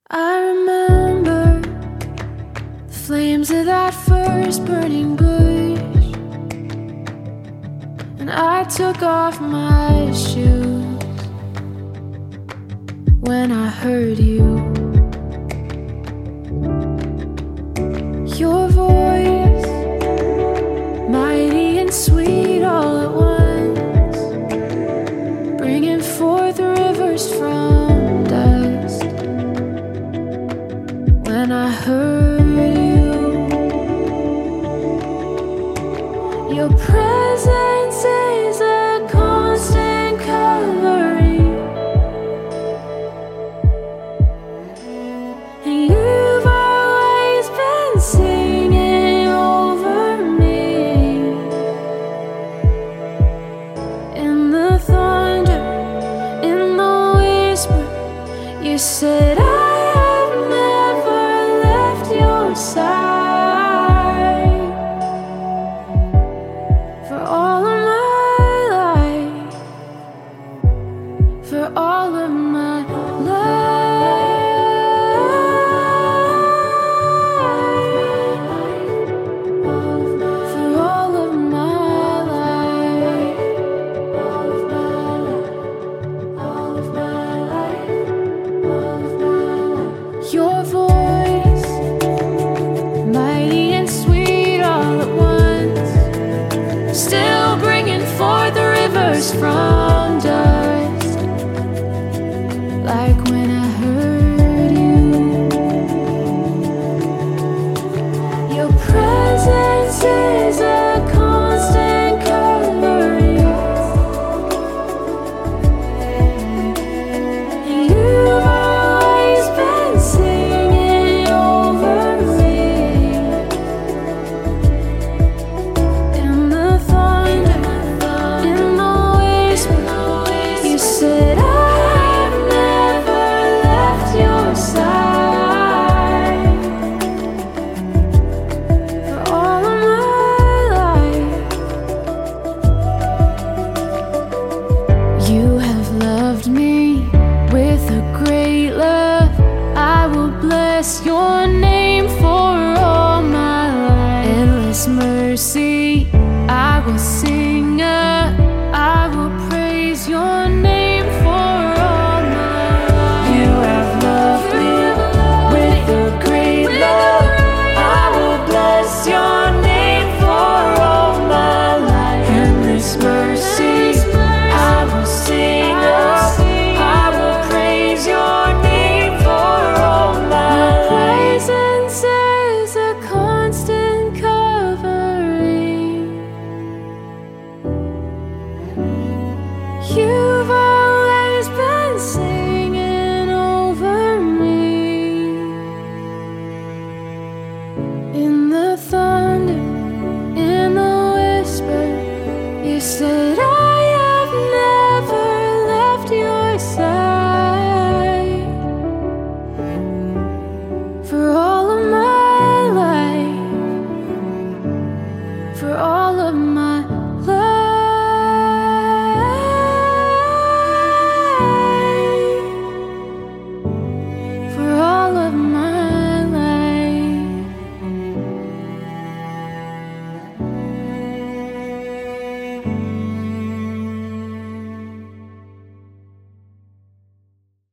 I remember the flames of that first burning bush, and I took off my shoes when I heard you. Your voice, mighty and sweet all at once, bringing forth rivers from dust. When I heard you, your presence is a constant covering, and you've always been singing over me. In the thunder, in the whisper, you said side for all of my life, for all of my life, for all of my life, all of my life, all of my life, all of my life. Your voice, mighty and sweet all at once, still bringing forth the rivers from dust. Like when I heard you, your presence is a constant covering, and you've always been singing over me. In the thunder, in the whisper, you said I've never left your side.